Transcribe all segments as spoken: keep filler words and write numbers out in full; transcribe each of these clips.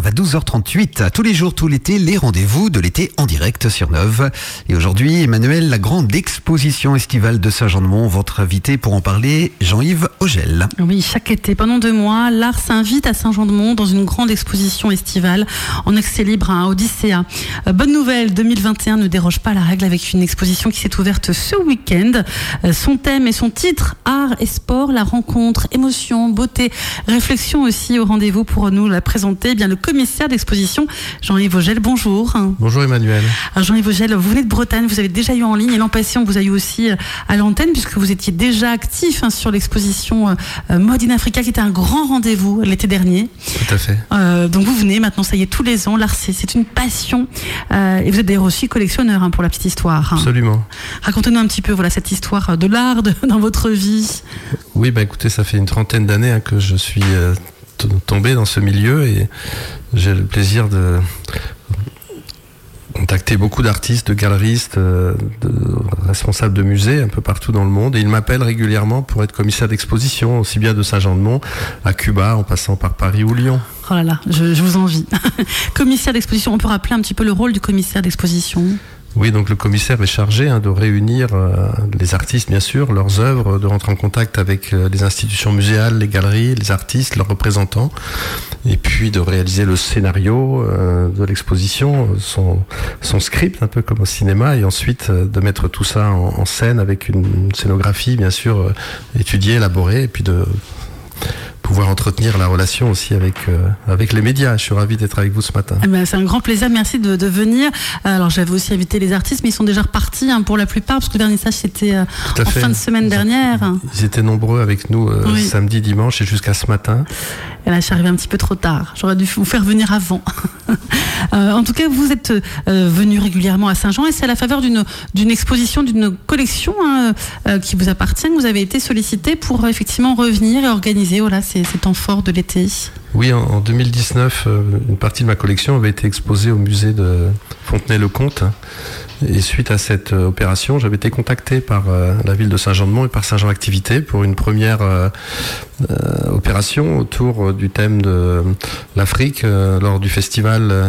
à douze heures trente-huit. Tous les jours, tout l'été, les rendez-vous de l'été en direct sur Neuve. Et aujourd'hui, Emmanuel, la grande exposition estivale de Saint-Jean-de-Mont, votre invité pour en parler, Jean-Yves Augel. Oui, chaque été, pendant deux mois, l'art s'invite à Saint-Jean-de-Mont dans une grande exposition estivale en accès libre à Odyssea. Euh, bonne nouvelle, deux mille vingt et un ne déroge pas à la règle avec une exposition qui s'est ouverte ce week-end. Euh, son thème et son titre, art et sport, la rencontre, émotion, beauté, réflexion aussi au rendez-vous pour nous la présenter. Eh bien, le commissaire d'exposition, Jean-Yves Augel, bonjour. Bonjour Emmanuel. Alors Jean-Yves Augel, vous venez de Bretagne, vous avez déjà eu en ligne et l'an passé on vous a eu aussi à l'antenne puisque vous étiez déjà actif hein, sur l'exposition euh, Mode in Africa qui était un grand rendez-vous l'été dernier. Tout à fait. Euh, donc vous venez maintenant, ça y est, tous les ans, l'art c'est, c'est une passion euh, et vous êtes d'ailleurs aussi collectionneur hein, pour la petite histoire. Hein. Absolument. Racontez-nous un petit peu voilà, cette histoire de l'art de, dans votre vie. Oui, bah écoutez, ça fait une trentaine d'années hein, que je suis euh, t- tombé dans ce milieu et j'ai le plaisir de contacter beaucoup d'artistes, de galeristes, de responsables de musées un peu partout dans le monde et ils m'appellent régulièrement pour être commissaire d'exposition, aussi bien de Saint-Jean-de-Mont à Cuba en passant par Paris ou Lyon. Oh là là, je, je vous envie. Commissaire d'exposition, on peut rappeler un petit peu le rôle du commissaire d'exposition ? Oui, donc le commissaire est chargé hein, de réunir euh, les artistes, bien sûr, leurs œuvres, de rentrer en contact avec euh, les institutions muséales, les galeries, les artistes, leurs représentants, et puis de réaliser le scénario euh, de l'exposition, son, son script, un peu comme au cinéma, et ensuite euh, de mettre tout ça en, en scène avec une, une scénographie, bien sûr, euh, étudiée, élaborée, et puis de pouvoir entretenir la relation aussi avec euh, avec les médias. Je suis ravi d'être avec vous ce matin. Eh ben, c'est un grand plaisir, merci de, de venir. Alors j'avais aussi invité les artistes, mais ils sont déjà repartis hein, pour la plupart, parce que le vernissage c'était euh, en fait. fin de semaine ils, dernière. Ils étaient nombreux avec nous euh, oui. samedi, dimanche et jusqu'à ce matin. Et là, je suis arrivée un petit peu trop tard. J'aurais dû vous faire venir avant. euh, en tout cas, vous êtes euh, venu régulièrement à Saint-Jean et c'est à la faveur d'une, d'une exposition, d'une collection hein, euh, qui vous appartient. Vous avez été sollicité pour euh, effectivement revenir et organiser voilà, ces, ces temps forts de l'été. Oui, en, en deux mille dix-neuf, euh, une partie de ma collection avait été exposée au musée de Fontenay-le-Comte. Et suite à cette euh, opération, j'avais été contacté par euh, la ville de Saint-Jean-de-Mont et par Saint-Jean Activité pour une première euh, euh, opération autour du thème de l'Afrique euh, lors du festival euh,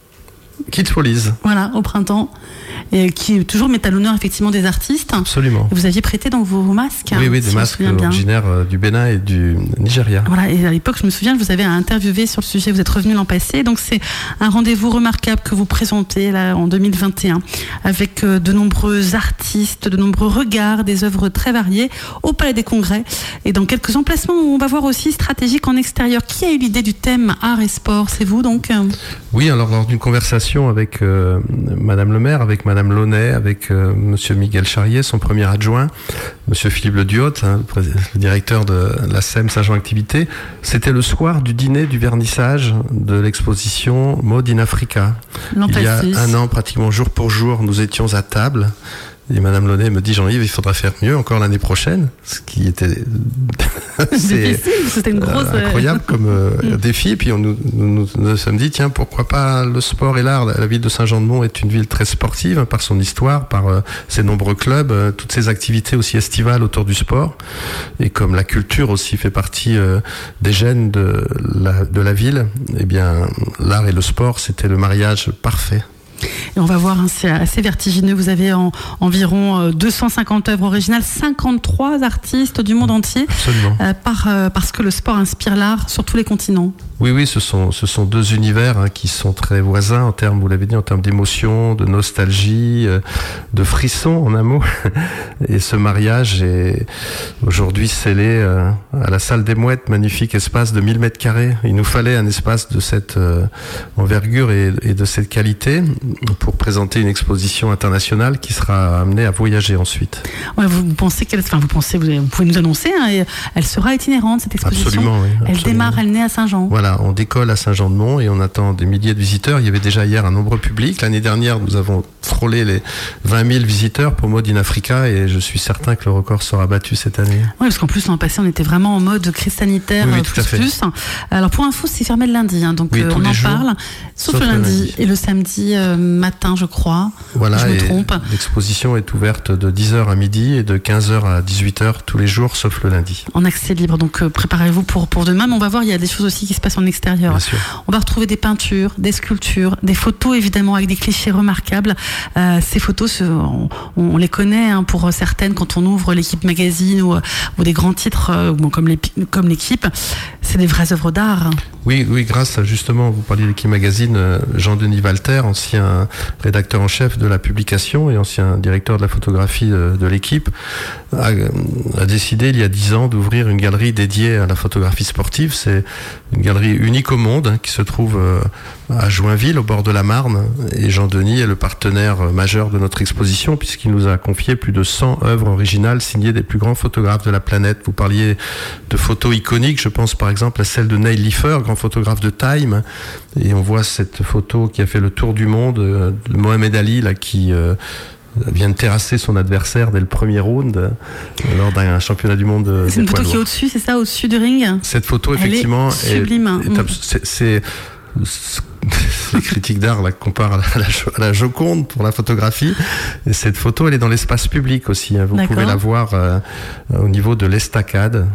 Kids Follies. Voilà, au printemps. Et qui toujours met à l'honneur effectivement des artistes. Absolument. Et vous aviez prêté donc vos, vos masques. Oui, hein, oui, des si masques originaires euh, du Bénin et du Nigeria. Voilà, et à l'époque, je me souviens, je vous avez interviewé sur le sujet, vous êtes revenu l'an passé, donc c'est un rendez-vous remarquable que vous présentez là en deux mille vingt et un, avec euh, de nombreux artistes, de nombreux regards, des œuvres très variées au Palais des Congrès. Et dans quelques emplacements, on va voir aussi stratégique en extérieur. Qui a eu l'idée du thème art et sport ? C'est vous donc ? Oui, alors lors d'une conversation avec euh, Madame le maire, avec Madame Launay, avec euh, Monsieur Miguel Charrier, son premier adjoint, Monsieur Philippe Le Duhot, hein, le, le directeur de la S E M Saint-Jean Activité, c'était le soir du dîner du vernissage de l'exposition Mode in Africa. L'an Il y a passé. un an, pratiquement jour pour jour, nous étions à table. Et Madame Launay me dit, Jean-Yves, il faudra faire mieux encore l'année prochaine, ce qui était c'est difficile, c'était une grosse euh, incroyable comme euh, défi. Et puis on nous, nous, nous, nous sommes dit, tiens, pourquoi pas le sport et l'art. La ville de Saint-Jean-de-Mont est une ville très sportive hein, par son histoire, par euh, ses nombreux clubs, euh, toutes ses activités aussi estivales autour du sport. Et comme la culture aussi fait partie euh, des gènes de la, de la ville, eh bien l'art et le sport, c'était le mariage parfait. Et on va voir, hein, c'est assez vertigineux. Vous avez en, environ deux cent cinquante œuvres originales, cinquante-trois artistes du monde entier. Absolument. Euh, par, euh, parce que le sport inspire l'art sur tous les continents. Oui, oui, ce sont, ce sont deux univers hein, qui sont très voisins en termes, vous l'avez dit, en termes d'émotion, de nostalgie, euh, de frissons en un mot. Et ce mariage est aujourd'hui scellé euh, à la Salle des Mouettes, magnifique espace de mille mètres carrés. Il nous fallait un espace de cette euh, envergure et, et de cette qualité pour présenter une exposition internationale qui sera amenée à voyager ensuite. Ouais, vous pensez qu'elle, enfin vous pensez, vous, vous pouvez nous annoncer, hein, elle sera itinérante cette exposition. Absolument, oui. Elle Absolument. démarre, elle naît à Saint-Jean. Voilà, on décolle à Saint-Jean-de-Mont et on attend des milliers de visiteurs. Il y avait déjà hier un nombreux public. L'année dernière, nous avons frôlé les vingt mille visiteurs pour Mode in Africa et je suis certain que le record sera battu cette année. Oui, parce qu'en plus l'an passé, on était vraiment en mode crise sanitaire oui, oui, plus tout à fait. plus. Alors pour info, c'est fermé le lundi, hein, donc oui, euh, on en jours, parle, sauf, sauf le lundi. lundi et le samedi. Euh, matin, je crois. Voilà, je me et trompe. L'exposition est ouverte de dix heures à midi et de quinze heures à dix-huit heures tous les jours, sauf le lundi. En accès libre, donc euh, préparez-vous pour, pour demain. Mais on va voir, il y a des choses aussi qui se passent en extérieur. Bien sûr. On va retrouver des peintures, des sculptures, des photos évidemment avec des clichés remarquables. Euh, ces photos, on, on les connaît hein, pour certaines quand on ouvre l'Équipe magazine ou, ou des grands titres euh, bon, comme, les, comme l'Équipe. C'est des vraies œuvres d'art. Oui, oui, grâce à justement, vous parliez de l'Équipe magazine, Jean-Denis Walter, ancien rédacteur en chef de la publication et ancien directeur de la photographie de, de l'Équipe, a, a décidé il y a dix ans d'ouvrir une galerie dédiée à la photographie sportive. C'est une galerie unique au monde hein, qui se trouve euh, à Joinville, au bord de la Marne. Et Jean-Denis est le partenaire majeur de notre exposition puisqu'il nous a confié plus de cent œuvres originales signées des plus grands photographes de la planète. Vous parliez de photos iconiques, je pense par exemple à celle de Neil Leifer, grand photographe de Time. Et on voit cette photo qui a fait le tour du monde euh, de Mohamed Ali là, qui... Euh, vient de terrasser son adversaire dès le premier round euh, lors d'un championnat du monde. C'est une photo qui est au-dessus, c'est ça, au-dessus du ring. Cette photo, elle effectivement, est sublime. Est, est, c'est, c'est, les critiques d'art la comparent à la, à la Joconde pour la photographie. Et cette photo, elle est dans l'espace public aussi. Hein. Vous D'accord. pouvez la voir euh, au niveau de l'estacade.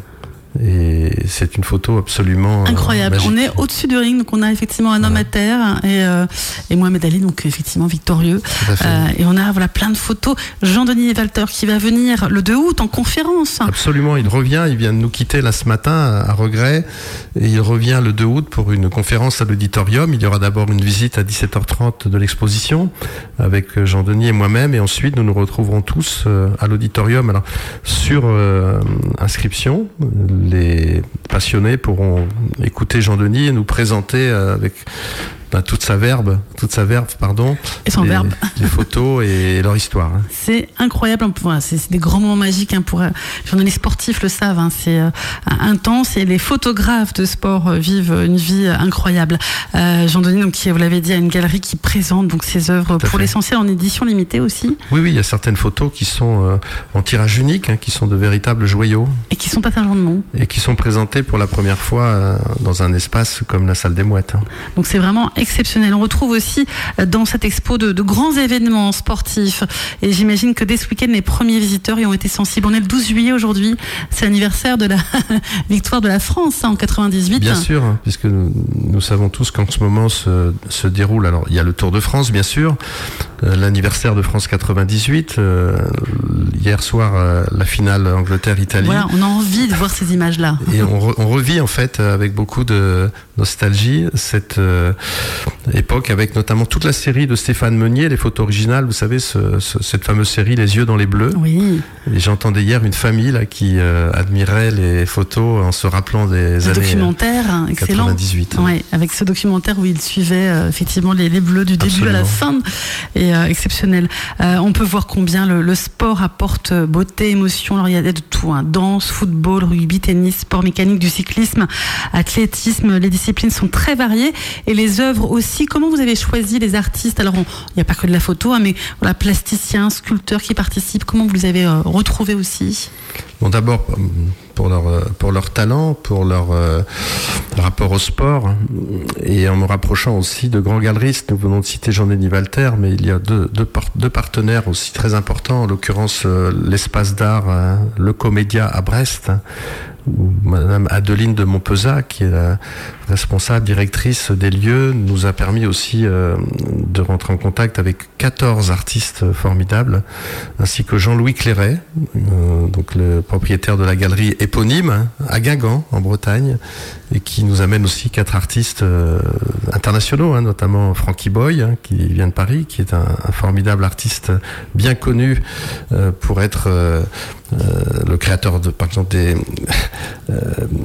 Et c'est une photo absolument incroyable. Euh, on est au-dessus du ring, donc on a effectivement un homme ouais. à terre et, euh, et Mohamed Ali, donc effectivement victorieux. Euh, et on a voilà plein de photos. Jean-Denis Walter qui va venir le deux août en conférence. Absolument, il revient. Il vient de nous quitter là ce matin à regret. Et il revient le deux août pour une conférence à l'auditorium. Il y aura d'abord une visite à dix-sept heures trente de l'exposition avec Jean-Denis et moi-même. Et ensuite, nous nous retrouverons tous à l'auditorium. Alors, sur euh, inscription, les passionnés pourront écouter Jean-Denis et nous présenter avec ben, toute sa verbe, toute sa verve, pardon, et son les, verbe, les photos et leur histoire. Hein. C'est incroyable, c'est, c'est des grands moments magiques hein, pour les journalistes sportifs le savent. Hein, c'est euh, intense et les photographes de sport euh, vivent une vie incroyable. Euh, Jean-Denis, donc qui vous l'avez dit, a une galerie qui présente donc ses œuvres pour l'essentiel en édition limitée aussi. Oui, oui, il y a certaines photos qui sont euh, en tirage unique, hein, qui sont de véritables joyaux et qui sont à Saint-Jean-de-Mont et qui sont présentées pour la première fois euh, dans un espace comme la salle des Mouettes. Hein. Donc c'est vraiment exceptionnel. On retrouve aussi dans cette expo de, de grands événements sportifs et j'imagine que dès ce week-end les premiers visiteurs y ont été sensibles. On est le douze juillet aujourd'hui, c'est l'anniversaire de la victoire de la France hein, en quatre-vingt-dix-huit. Bien sûr, hein, puisque nous, nous savons tous qu'en ce moment se, se déroule, alors il y a le Tour de France bien sûr, euh, l'anniversaire de France quatre-vingt-dix-huit, euh, hier soir euh, la finale Angleterre-Italie. Voilà, on a envie de voir ces images-là. Et on, re, on revit en fait avec beaucoup de nostalgie cette euh, époque avec notamment toute la série de Stéphane Meunier, les photos originales, vous savez, ce, ce, cette fameuse série Les yeux dans les bleus. Oui. Et j'entendais hier une famille là, qui euh, admirait les photos en se rappelant des le années documentaire, euh, excellent. quatre-vingt-dix-huit. Hein. Ouais, avec ce documentaire où il suivait euh, effectivement les, les bleus du début Absolument. À la fin, et euh, exceptionnel. Euh, on peut voir combien le, le sport apporte beauté, émotion. Alors il y a de tout, hein. Danse, football, rugby, tennis, sport mécanique, du cyclisme, athlétisme. Les disciplines sont très variées et les œuvres aussi. Comment vous avez choisi les artistes? Alors il n'y a pas que de la photo, hein, mais voilà, plasticiens, sculpteurs qui participent. Comment vous les avez euh, retrouvés aussi? Bon, d'abord pour leur pour leur talent, pour leur euh, rapport au sport, et en me rapprochant aussi de grands galeristes. Nous venons de citer Jean-Denis Walter, mais il y a deux, deux, deux partenaires aussi très importants, en l'occurrence euh, l'espace d'art euh, Le Comédia à Brest, hein, où Madame Adeline de Montpezat, qui est la responsable directrice des lieux, nous a permis aussi euh, de rentrer en contact avec quatorze artistes formidables, ainsi que Jean-Louis Clairet, euh, donc le propriétaire de la galerie éponyme hein, à Guingamp, en Bretagne, et qui nous amène aussi quatre artistes euh, internationaux, hein, notamment Frankie Boy, hein, qui vient de Paris, qui est un, un formidable artiste bien connu euh, pour être euh, euh, le créateur de, par exemple, des euh,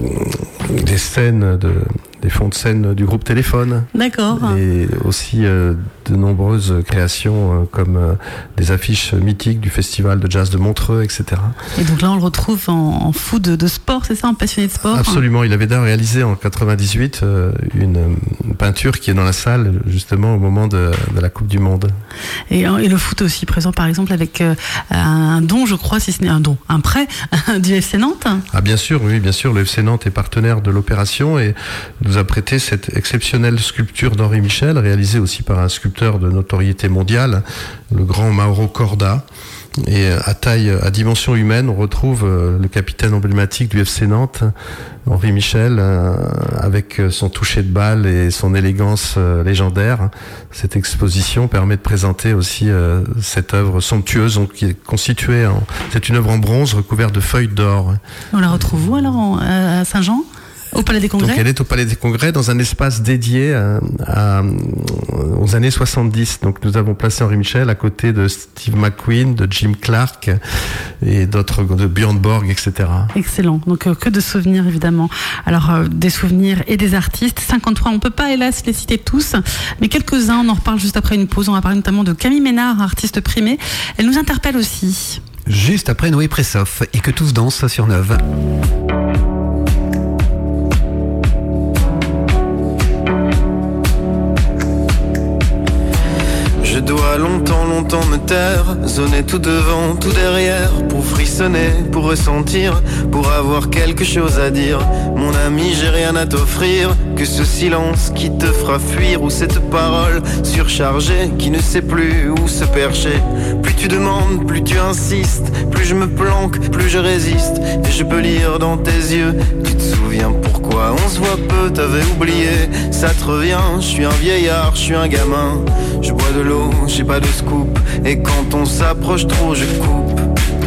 des scènes de des fonds de scène du groupe Téléphone. D'accord. Et aussi euh, de nombreuses créations euh, comme euh, des affiches mythiques du festival de jazz de Montreux, et cetera. Et donc là, on le retrouve en, en fou de, de sport, c'est ça, en passionné de sport? Absolument. Il avait d'ailleurs réalisé en quatre-vingt-dix-huit euh, une, une peinture qui est dans la salle justement au moment de, de la Coupe du Monde. Et, et le foot aussi présent, par exemple, avec euh, un don, je crois, si ce n'est un don, un prêt du F C Nantes. Ah bien sûr, oui, bien sûr. Le F C Nantes est partenaire de l'opération et nous a prêté cette exceptionnelle sculpture d'Henri Michel, réalisée aussi par un sculpteur de notoriété mondiale, le grand Mauro Corda. Et à taille, à dimension humaine, on retrouve le capitaine emblématique du F C Nantes, Henri Michel, avec son toucher de balle et son élégance légendaire. Cette exposition permet de présenter aussi cette œuvre somptueuse, donc, qui est constituée en, c'est une œuvre en bronze recouverte de feuilles d'or. On la retrouve où alors, en, à Saint-Jean ? Au Palais des Congrès. Donc elle est au Palais des Congrès dans un espace dédié à, à, aux années soixante-dix. Donc nous avons placé Henri Michel à côté de Steve McQueen, de Jim Clark et d'autres, de Björn Borg, et cetera. Excellent. Donc euh, que de souvenirs évidemment. Alors euh, des souvenirs et des artistes. cinquante-trois, on peut pas hélas les citer tous, mais quelques-uns. On en reparle juste après une pause. On va parler notamment de Camille Ménard, artiste primée. Elle nous interpelle aussi. Juste après Noé Pressoff et que tous dansent sur Neuve. Je dois longtemps, longtemps me taire, zoner tout devant, tout derrière, pour frissonner, pour ressentir, pour avoir quelque chose à dire. Mon ami, j'ai rien à t'offrir, que ce silence qui te fera fuir, ou cette parole surchargée qui ne sait plus où se percher. Plus tu demandes, plus tu insistes, plus je me planque, plus je résiste, et je peux lire dans tes yeux. Tu te souviens pourquoi on se voit peu, t'avais oublié, ça te revient. Je suis un vieillard, je suis un gamin, je bois de l'eau, j'ai pas de scoop, et quand on s'approche trop je coupe.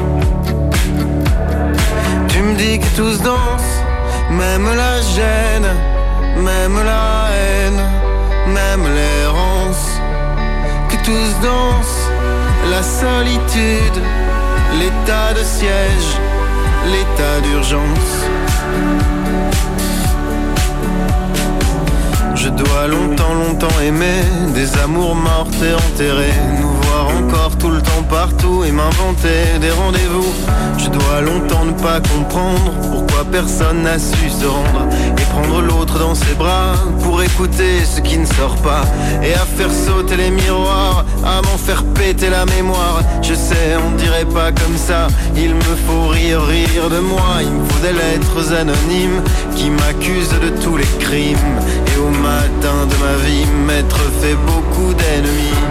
Tu me dis que tous dansent, même la gêne, même la haine, même l'errance. Que tous dansent, la solitude, l'état de siège, l'état d'urgence. Je dois longtemps, longtemps aimer des amours mortes et enterrées, nous voir encore tout le temps partout et m'inventer des rendez-vous. Je dois longtemps ne pas comprendre pourquoi personne n'a su se rendre et prendre l'autre dans ses bras pour écouter ce qui ne sort pas et à faire sauter les miroirs, à m'en faire péter la mémoire. Je sais, on dirait pas comme ça, il me faut rire, rire de moi. Il me faut des lettres anonymes qui m'accusent de tous les crimes, et au matin de ma vie m'être fait beaucoup d'ennemis.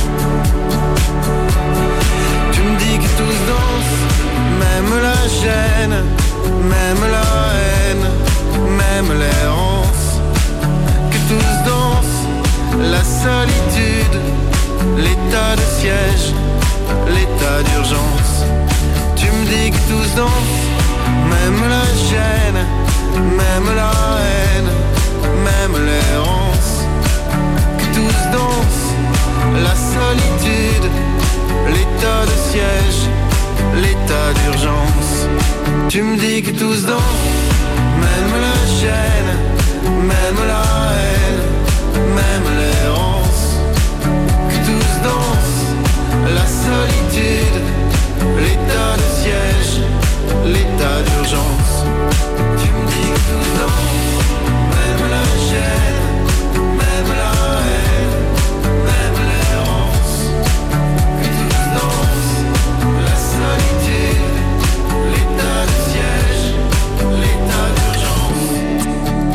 Tu me dis que tous dansent, même la gêne, même la haine, même l'errance. Que tous dansent, la solitude, l'état de siège, l'état d'urgence. Tu me dis que tous dansent, même la gêne, même la haine, même l'errance. Que tous dansent, la solitude, l'état de siège, l'état d'urgence. Tu me dis que tous dansent, même la gêne, même la haine, même l'errance. Que tous dansent, la solitude, l'état de siège, l'état d'urgence. Tu me dis que tous dansent, même la gêne, même la haine, même l'errance. Que tous dansent, la solitude, l'état de siège, l'état d'urgence.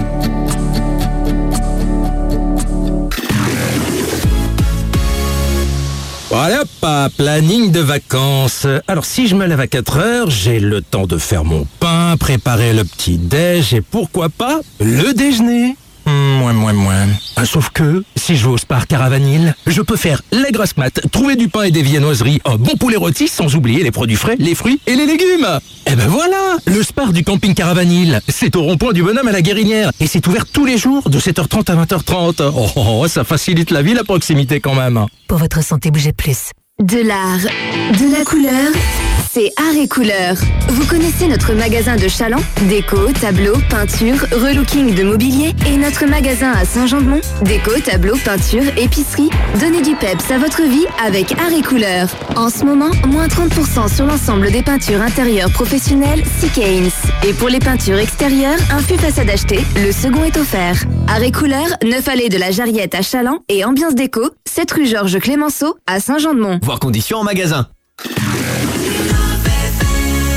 Voilà, pas planning de vacances. Alors si je me lève à quatre heures, j'ai le temps de faire mon pain, préparer le petit déj et pourquoi pas le déjeuner. Moins, moins, moins. Sauf que, si je vais au Spar Caravanil, je peux faire la grasse mat, trouver du pain et des viennoiseries, un bon poulet rôti, sans oublier les produits frais, les fruits et les légumes. Et ben voilà, le Spar du camping Caravanil. C'est au rond-point du Bonhomme à la Guérinière. Et c'est ouvert tous les jours, de sept heures trente à vingt heures trente. Oh, oh, oh, ça facilite la vie, la proximité quand même. Pour votre santé, bougez plus. De l'art, de la couleur, c'est Art et Couleur. Vous connaissez notre magasin de Chaland? Déco, tableaux, peinture, relooking de mobilier. Et notre magasin à Saint-Jean-de-Mont? Déco, tableaux, peinture, épicerie. Donnez du peps à votre vie avec Art et Couleur. En ce moment, moins trente pour cent sur l'ensemble des peintures intérieures professionnelles Seakanes. Et pour les peintures extérieures, un fût façade acheté, le second est offert. Art et Couleur, neuf allées de la Jarriette à Chaland et Ambiance Déco, sept rue Georges Clémenceau à Saint-Jean-de-Mont. Voir conditions en magasin.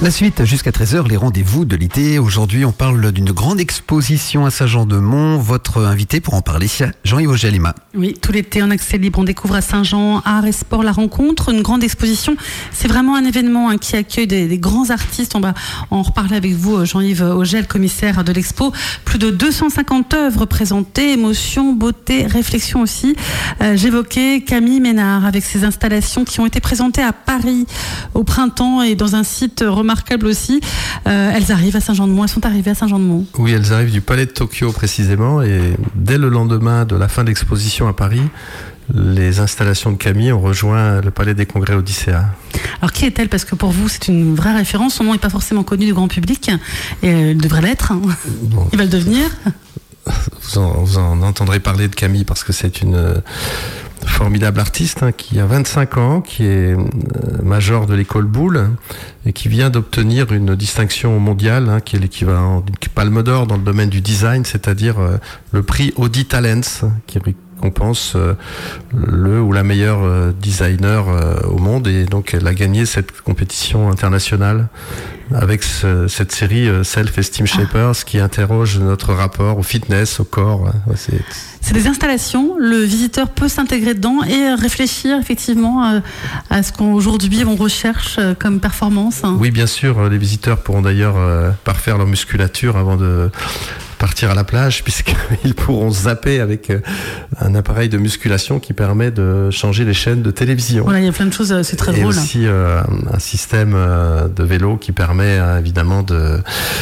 La suite, jusqu'à treize heures, les rendez-vous de l'été. Aujourd'hui, on parle d'une grande exposition à Saint-Jean-de-Mont. Votre invité pour en parler, Jean-Yves Augelima. Oui, tout l'été en accès libre, on découvre à Saint-Jean, Art et Sport, la rencontre. Une grande exposition, c'est vraiment un événement hein, qui accueille des, des grands artistes. On va en reparler avec vous, Jean-Yves Augel, commissaire de l'expo. Plus de deux cent cinquante œuvres présentées, émotion, beauté, réflexion aussi. Euh, j'évoquais Camille Ménard avec ses installations qui ont été présentées à Paris au printemps et dans un site remarquable. remarquables aussi. Euh, elles arrivent à Saint-Jean-de-Mont. Elles sont arrivées à Saint-Jean-de-Mont. Oui, elles arrivent du Palais de Tokyo précisément. Et dès le lendemain de la fin de l'exposition à Paris, les installations de Camille ont rejoint le Palais des Congrès Odyssea. Alors qui est-elle? Parce que pour vous, c'est une vraie référence. Son nom n'est pas forcément connu du grand public. Et elle devrait l'être. Bon. Il va le devenir. Vous en, vous en entendrez parler de Camille parce que c'est une formidable artiste hein, qui a vingt-cinq ans, qui est euh, major de l'école Boulle et qui vient d'obtenir une distinction mondiale hein, qui est l'équivalent d'une palme d'or dans le domaine du design, c'est-à-dire euh, le prix Audi Talents qui récompense euh, le ou la meilleure euh, designer euh, au monde, et donc elle a gagné cette compétition internationale avec ce, cette série euh, Self-Esteem Shapers ah. qui interroge notre rapport au fitness, au corps. Ouais, c'est... c'est des installations, le visiteur peut s'intégrer dedans et réfléchir effectivement à, à ce qu'aujourd'hui on recherche comme performance. Oui, bien sûr, les visiteurs pourront d'ailleurs euh, parfaire leur musculature avant de partir à la plage, puisqu'ils pourront zapper avec un appareil de musculation qui permet de changer les chaînes de télévision. Voilà, il y a plein de choses, c'est très et drôle. Et aussi euh, un système de vélo qui permet euh, évidemment de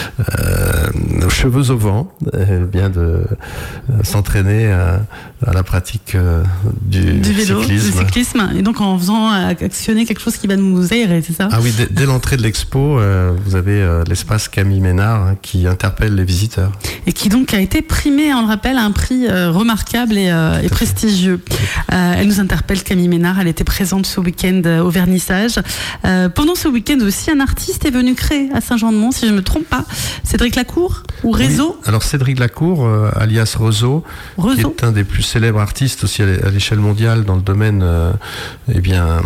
euh, aux cheveux au vent, euh, bien de euh, s'entraîner à, à la pratique euh, du, du vélo, cyclisme. du cyclisme. Et donc en faisant actionner quelque chose qui va nous aérer, c'est ça? Ah oui, dès, dès l'entrée de l'expo, euh, vous avez euh, l'espace Camille Ménard hein, qui interpelle les visiteurs. Et qui donc a été primée, on le rappelle, à un prix euh, remarquable et, euh, et prestigieux. Euh, elle nous interpelle, Camille Ménard, elle était présente ce week-end euh, au vernissage. Euh, pendant ce week-end aussi, un artiste est venu créer à Saint-Jean-de-Mont, si je ne me trompe pas, Cédric Lacour ou Réseau. Oui. Alors Cédric Lacour, euh, alias Réseau, qui est un des plus célèbres artistes aussi à l'échelle mondiale dans le domaine euh, eh bien, euh,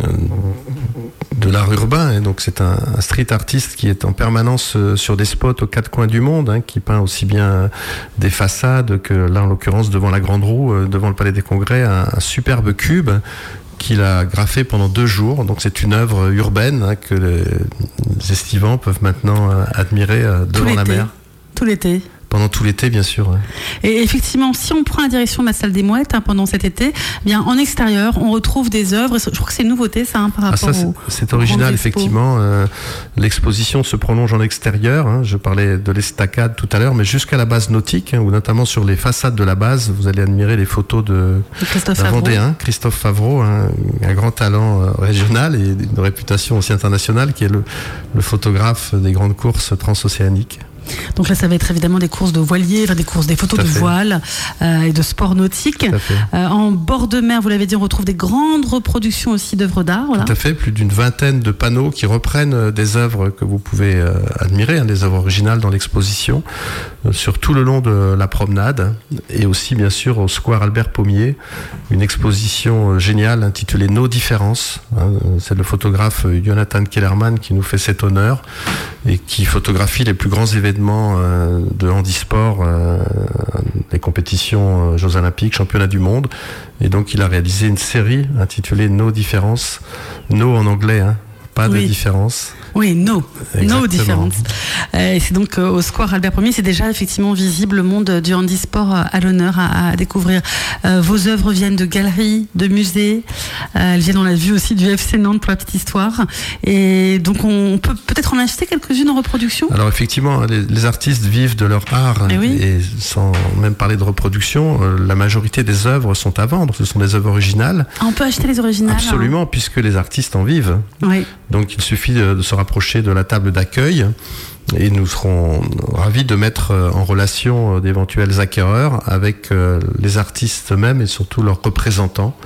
de l'art urbain. Et donc c'est un, un street artiste qui est en permanence euh, sur des spots aux quatre coins du monde, hein, qui peint aussi bien des façades que là en l'occurrence devant la Grande Roue, euh, devant le Palais des Congrès, un, un superbe cube qu'il a graffé pendant deux jours. Donc c'est une œuvre urbaine hein, que les, les estivants peuvent maintenant euh, admirer euh, devant la mer. Tout l'été. Pendant tout l'été, bien sûr. Ouais. Et effectivement, si on prend la direction de la salle des Mouettes hein, pendant cet été, eh bien en extérieur, on retrouve des œuvres. Je crois que c'est une nouveauté, ça, hein, par rapport ah, ça, au. C'est original, effectivement. Euh, l'exposition se prolonge en extérieur. Hein, je parlais de l'estacade tout à l'heure, mais jusqu'à la base nautique, hein, où notamment sur les façades de la base, vous allez admirer les photos de d'un Vendéen, Christophe Favreau, hein, un grand talent euh, régional et une réputation aussi internationale, qui est le, le photographe des grandes courses transocéaniques. Donc là, ça va être évidemment des courses de voiliers, enfin des courses, des photos de voile euh, et de sport nautique. Euh, en bord de mer, vous l'avez dit, on retrouve des grandes reproductions aussi d'œuvres d'art. Voilà. Tout à fait, plus d'une vingtaine de panneaux qui reprennent des œuvres que vous pouvez euh, admirer, hein, des œuvres originales dans l'exposition, euh, sur tout le long de la promenade, et aussi bien sûr au Square Albert Pommier, une exposition euh, géniale intitulée Nos différences. Hein, c'est le photographe Jonathan Kellerman qui nous fait cet honneur et qui photographie les plus grands événements de handisport, euh, les compétitions euh, Jeux Olympiques, Championnats du monde. Et donc il a réalisé une série intitulée Nos différences. No en anglais, hein, pas oui. de différence. Oui, no, no différence. Euh, c'est donc euh, au Square Albert Pommier, c'est déjà effectivement visible, le monde du handisport euh, à l'honneur à, à découvrir. Euh, vos œuvres viennent de galeries, de musées, euh, elles viennent, on l'a vu aussi, du F C Nantes pour la petite histoire. Et donc on peut peut-être en acheter quelques-unes en reproduction. Alors effectivement, les, les artistes vivent de leur art, et, oui. et sans même parler de reproduction, euh, la majorité des œuvres sont à vendre, ce sont des œuvres originales. Ah, on peut acheter les originales. Absolument, hein. Puisque les artistes en vivent. Oui. Donc il suffit de, de se rapprocher de la table d'accueil et nous serons ravis de mettre en relation d'éventuels acquéreurs avec les artistes eux-mêmes et surtout leurs représentants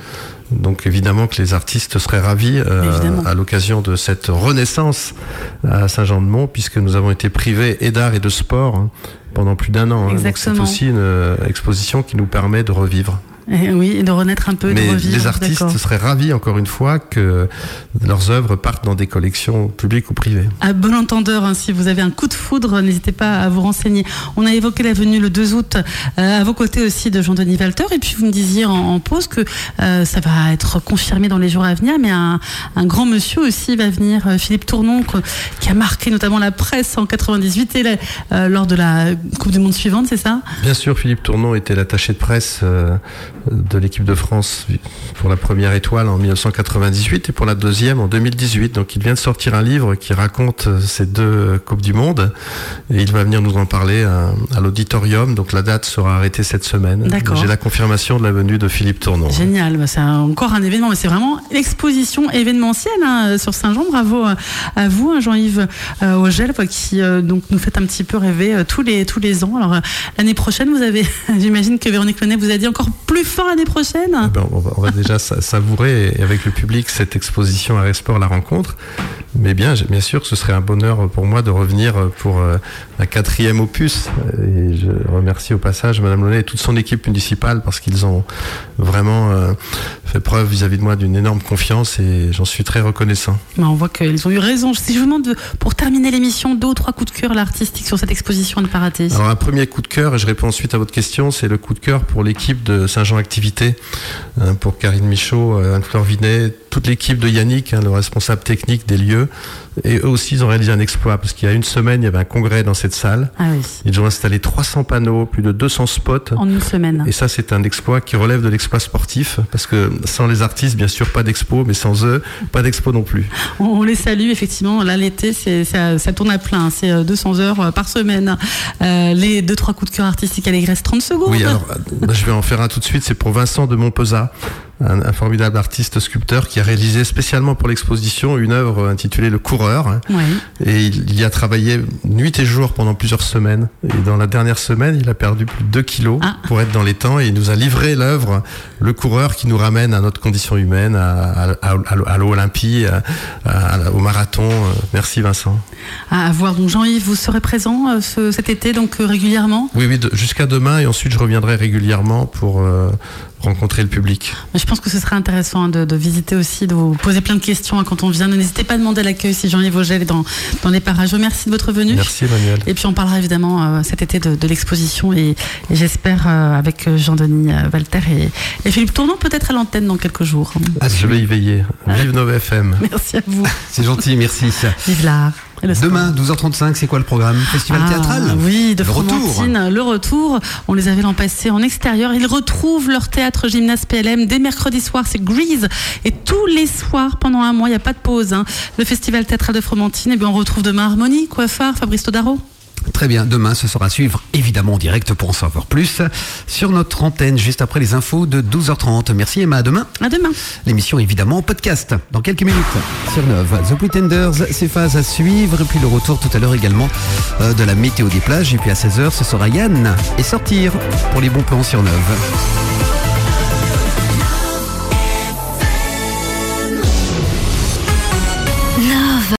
Donc évidemment que les artistes seraient ravis euh, à l'occasion de cette renaissance à Saint-Jean-de-Mont, puisque nous avons été privés et d'art et de sport hein, pendant plus d'un an. Hein. Donc c'est aussi une euh, exposition qui nous permet de revivre. Et oui, de renaître un peu, mais de revivre. Les artistes d'accord. seraient ravis, encore une fois, que leurs œuvres partent dans des collections publiques ou privées. À bon entendeur, hein, si vous avez un coup de foudre, n'hésitez pas à vous renseigner. On a évoqué la venue le deux août, euh, à vos côtés aussi de Jean-Denis Walter, et puis vous me disiez en, en pause que euh, ça va être confirmé dans les jours à venir, mais un, un grand monsieur aussi va venir, euh, Philippe Tournon, que, qui a marqué notamment la presse en quatre-vingt-dix-huit et la, euh, lors de la Coupe du Monde suivante, c'est ça ? Bien sûr, Philippe Tournon était l'attaché de presse euh, de l'équipe de France pour la première étoile en dix-neuf cent quatre-vingt-dix-huit et pour la deuxième en deux mille dix-huit. Donc il vient de sortir un livre qui raconte ces deux Coupes du Monde et il va venir nous en parler à, à l'auditorium. Donc la date sera arrêtée cette semaine. D'accord. J'ai la confirmation de la venue de Philippe Tournon. Génial, bah, c'est encore un événement, mais c'est vraiment l'exposition événementielle hein, sur Saint-Jean. Bravo à vous, hein, Jean-Yves euh, Augel, qui euh, donc nous fait un petit peu rêver euh, tous les tous les ans. Alors euh, l'année prochaine, vous avez, j'imagine que Véronique Launay vous a dit encore plus fort l'année prochaine. Eh ben, on, va, on va déjà savourer et avec le public cette exposition à Resport la rencontre. Mais bien, bien sûr, ce serait un bonheur pour moi de revenir pour euh, un quatrième opus. Et je remercie au passage Madame Launay et toute son équipe municipale parce qu'ils ont vraiment euh, fait preuve vis-à-vis de moi d'une énorme confiance et j'en suis très reconnaissant. Ben, on voit qu'ils ont eu raison. Si je vous demande de, pour terminer l'émission, deux ou trois coups de cœur là, artistiques sur cette exposition à ne pas rater. Alors un premier coup de cœur, et je réponds ensuite à votre question, c'est le coup de cœur pour l'équipe de Saint-Jean Activité, hein, pour Karine Michaud, Anne-Fleur Vinet, toute l'équipe de Yannick, hein, le responsable technique des lieux. Et eux aussi, ils ont réalisé un exploit, parce qu'il y a une semaine, il y avait un congrès dans cette salle. Ah oui. Ils ont installé trois cents panneaux, plus de deux cents spots. En une semaine. Et ça, c'est un exploit qui relève de l'exploit sportif, parce que sans les artistes, bien sûr, pas d'expo, mais sans eux, pas d'expo non plus. On, on les salue, effectivement. Là, l'été, c'est, ça, ça tourne à plein. C'est deux cents heures par semaine. Euh, les deux, trois coups de cœur artistiques, allez, il reste trente secondes. Oui, alors, je vais en faire un tout de suite. C'est pour Vincent de Montpezat. Un, un formidable artiste sculpteur qui a réalisé spécialement pour l'exposition une œuvre intitulée Le Coureur. Oui. Et il, il y a travaillé nuit et jour pendant plusieurs semaines. Et dans la dernière semaine, il a perdu plus de deux kilos ah. pour être dans les temps. Et il nous a livré l'œuvre Le Coureur qui nous ramène à notre condition humaine, à, à, à, à l'Olympie, à, à, au marathon. Merci Vincent. À, à voir. Donc Jean-Yves, vous serez présent euh, ce, cet été donc euh, régulièrement ? Oui, oui, de, jusqu'à demain. Et ensuite, je reviendrai régulièrement pour... Euh, rencontrer le public. Je pense que ce serait intéressant de, de visiter aussi, de vous poser plein de questions quand on vient. N'hésitez pas à demander à l'accueil si Jean-Yves Augel est dans, dans les parages. Merci de votre venue. Merci Emmanuel. Et puis on parlera évidemment euh, cet été de, de l'exposition et, et j'espère euh, avec Jean-Denis Walter et, et Philippe Tournon peut-être à l'antenne dans quelques jours. Ah, je vais y veiller. Vive Nova F M. Merci à vous. C'est gentil, merci. Vive l'art. Demain, douze heures trente-cinq, c'est quoi le programme ? Festival ah, théâtral ? Oui, de le Fromentine, retour. le retour. On les avait l'an passé en extérieur. Ils retrouvent leur théâtre gymnase P L M dès mercredi soir. C'est Grease. Et tous les soirs, pendant un mois, il n'y a pas de pause. Hein. Le Festival théâtral de Fromentine. Et bien, on retrouve demain Harmonie, Coiffard, Fabrice Todaro. Très bien, demain ce sera à suivre évidemment en direct pour en savoir plus sur notre antenne juste après les infos de douze heures trente. Merci Emma, à demain. À demain. L'émission évidemment en podcast dans quelques minutes sur Nove. The Pretenders, ces phases à suivre et puis le retour tout à l'heure également euh, de la météo des plages et puis à seize heures ce sera Yann et sortir pour les bons plans sur Nove.